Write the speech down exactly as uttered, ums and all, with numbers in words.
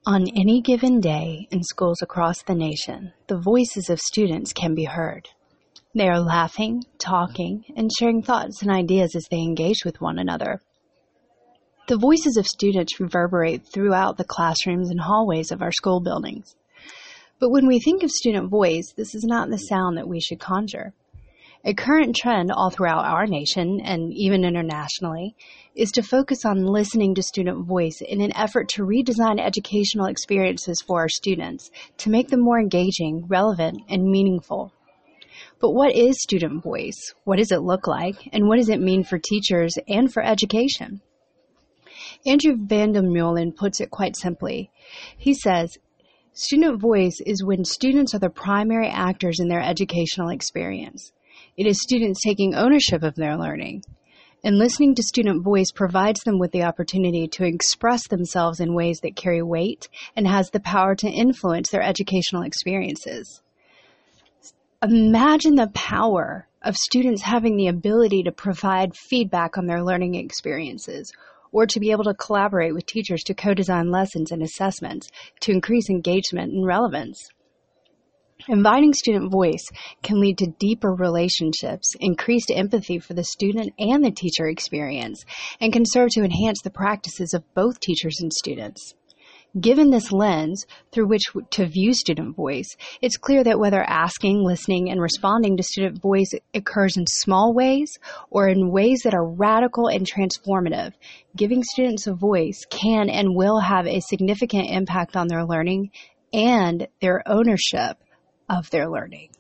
On any given day in schools across the nation, the voices of students can be heard. They are laughing, talking, and sharing thoughts and ideas as they engage with one another. The voices of students reverberate throughout the classrooms and hallways of our school buildings. But when we think of student voice, this is not the sound that we should conjure. A current trend all throughout our nation, and even internationally, is to focus on listening to student voice in an effort to redesign educational experiences for our students to make them more engaging, relevant, and meaningful. But what is student voice? What does it look like? And what does it mean for teachers and for education? Andrew van der Meulen puts it quite simply. He says, student voice is when students are the primary actors in their educational experience. It is students taking ownership of their learning. And listening to student voice provides them with the opportunity to express themselves in ways that carry weight and has the power to influence their educational experiences. Imagine the power of students having the ability to provide feedback on their learning experiences, or to be able to collaborate with teachers to co-design lessons and assessments to increase engagement and relevance. Inviting student voice can lead to deeper relationships, increased empathy for the student and the teacher experience, and can serve to enhance the practices of both teachers and students. Given this lens through which to view student voice, it's clear that whether asking, listening, and responding to student voice occurs in small ways or in ways that are radical and transformative, giving students a voice can and will have a significant impact on their learning and their ownership of their learning.